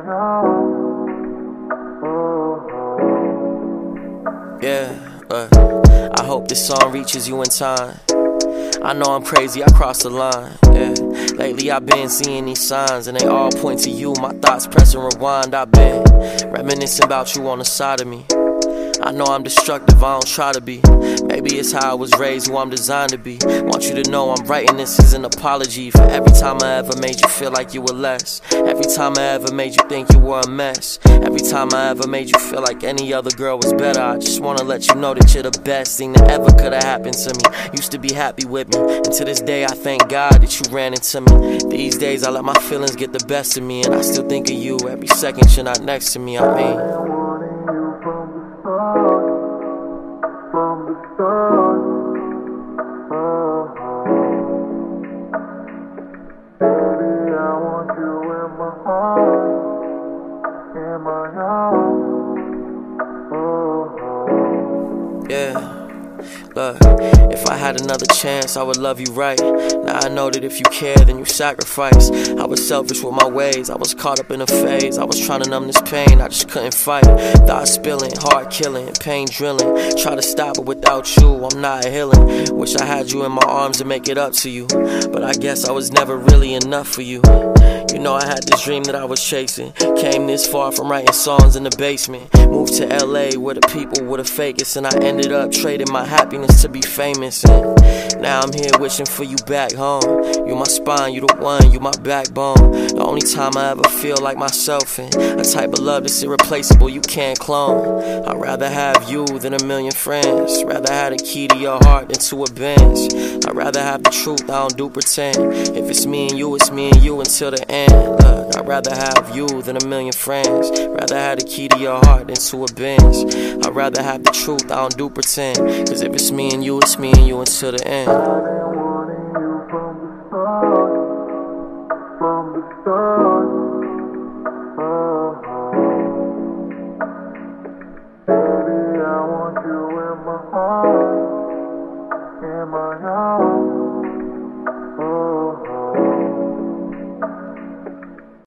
I hope this song reaches you in time. I know I'm crazy, I crossed the line, yeah. Lately I've been seeing these signs, and they all point to you. My thoughts pressing rewind. I've been reminiscing about you on the side of me. I know I'm destructive, I don't try to be. Maybe it's how I was raised, who I'm designed to be. Want you to know I'm writing this as an apology for every time I ever made you feel like you were less. Every time I ever made you think you were a mess. Every time I ever made you feel like any other girl was better. I just wanna let you know that you're the best thing that ever could've happened to me. Used to be happy with me, and to this day I thank God that you ran into me. These days I let my feelings get the best of me, and I still think of you every second you're not next to me. I mean, from the start, baby, I want you in my heart, in my house. yeah. Look, if I had another chance, I would love you right. Now I know that if you care, then you sacrifice. I was selfish with my ways, I was caught up in a phase. I was trying to numb this pain, I just couldn't fight. Thoughts spilling, heart killing, pain drilling. Try to stop it without you, I'm not healing. Wish I had you in my arms to make it up to you, but I guess I was never really enough for you. You know I had this dream that I was chasing. Came this far from writing songs in the basement. Moved to LA where the people were the fakest, and I ended up trading my happiness to be famous. And now I'm here wishing for you back home. You my spine, you the one, you my backbone. The only time I ever feel like myself, and a type of love that's irreplaceable, you can't clone. I'd rather have you than a million friends. Rather have the key to your heart than to a Benz. I'd rather have the truth, I don't do pretend. If it's me and you, it's me and you until the end. Look, I'd rather have you than a million friends. Rather have the key to your heart than to a Benz. I'd rather have the truth, I don't do pretend. Cause if it's me and you, it's me and you until the end.